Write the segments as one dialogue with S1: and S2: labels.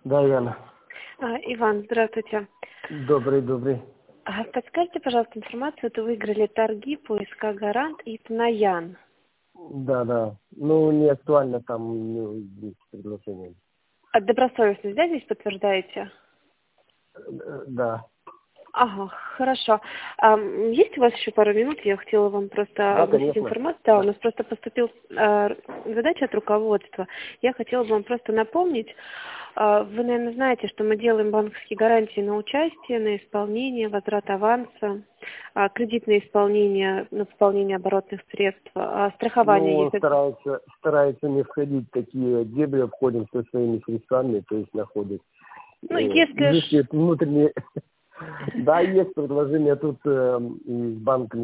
S1: Да, Яна.
S2: Иван, здравствуйте.
S1: Добрый.
S2: Подскажите, пожалуйста, информацию. Вы выиграли торги поиска Гарант и Тнаян.
S1: Да. Ну, не актуально там есть предложение.
S2: Добросовестность, да, здесь подтверждаете?
S1: Да.
S2: Ага, хорошо. Есть у вас еще пару минут? Я хотела вам просто
S1: Да,
S2: огласить
S1: конечно.
S2: информацию. Да, у нас просто поступил задача от руководства. Я хотела бы вам просто напомнить. Вы, наверное, знаете, что мы делаем банковские гарантии на участие, на исполнение, возврат аванса, кредитное исполнение, на пополнение оборотных средств, страхование.
S1: Ну, старается не входить в такие дебри, обходим со своими средствами, то есть находит.
S2: Ну, если
S1: внутренние... Да, есть предложения тут из банков,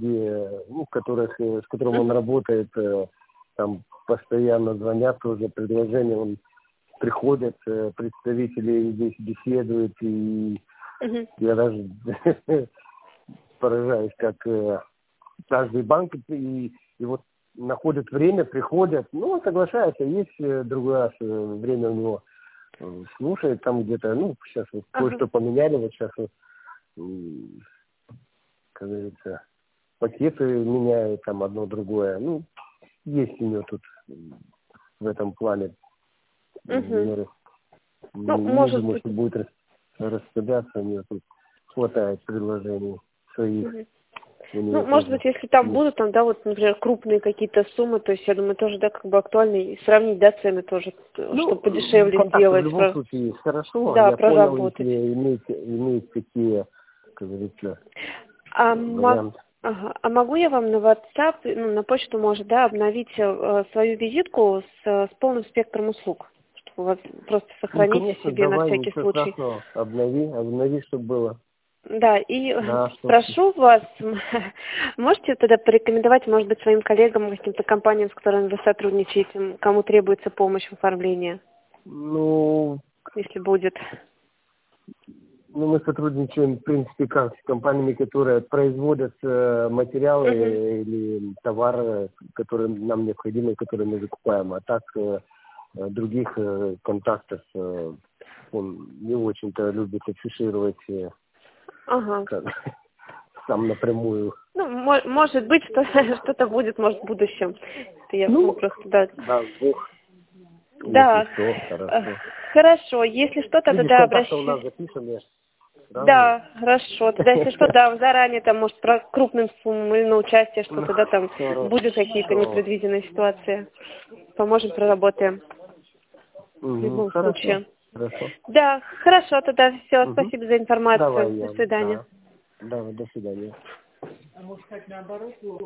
S1: с которым он работает, там постоянно звонят тоже, предложения, он приходят, представители здесь беседуют, и я даже поражаюсь, как каждый банк и вот находят время, приходят, ну, он соглашается, есть другой раз время у него слушает там где-то, ну, сейчас вот кое-что поменяли, вот сейчас вот, как говорится, пакеты меняют, там одно другое, ну, есть у него тут в этом плане меры.
S2: Ну,
S1: Не
S2: может
S1: думаю,
S2: быть.
S1: что будет распыляться, у него тут хватает предложений своих.
S2: Ну, может быть, если там будут, там, да, вот, например, крупные какие-то суммы, то есть, я думаю, тоже, да, как бы актуально и сравнить, да, цены тоже, чтобы подешевле сделать.
S1: В любом случае есть хорошо,
S2: да,
S1: я понял,
S2: проработать.
S1: если имеете такие, как говорится,
S2: А
S1: варианты.
S2: могу я вам на WhatsApp, ну, на почту, может, да, обновить свою визитку с полным спектром услуг, чтобы у вас просто
S1: Ну,
S2: сохранить
S1: конечно,
S2: себе на
S1: давай,
S2: всякий
S1: ничего
S2: случай.
S1: страшного, обнови, чтобы было.
S2: Да, и
S1: Да,
S2: прошу вас, можете тогда порекомендовать, может быть, своим коллегам, каким-то компаниям, с которыми вы сотрудничаете, кому требуется помощь в оформлении,
S1: Ну,
S2: если будет.
S1: мы сотрудничаем, в принципе, как с компаниями, которые производят материалы или товары, которые нам необходимы, которые мы закупаем. А так других контактов он не очень-то любит афишировать сам напрямую.
S2: Ну, может быть, что что-то будет, может, в будущем. Это я просто, да.
S1: Да, Бог.
S2: Да.
S1: Если что, хорошо.
S2: Хорошо, если что-то,
S1: Видишь,
S2: тогда
S1: контакты у
S2: обращайтесь.
S1: нас запишем, я сразу.
S2: Да, хорошо. Тогда, если что, да, заранее там, может, про крупным суммам или на участие что-то, да, там будут какие-то непредвиденные ситуации. Поможем, проработаем. В любом случае.
S1: Хорошо.
S2: Да, хорошо, тогда все. Спасибо за информацию.
S1: Давай,
S2: До свидания.
S1: Да, до свидания.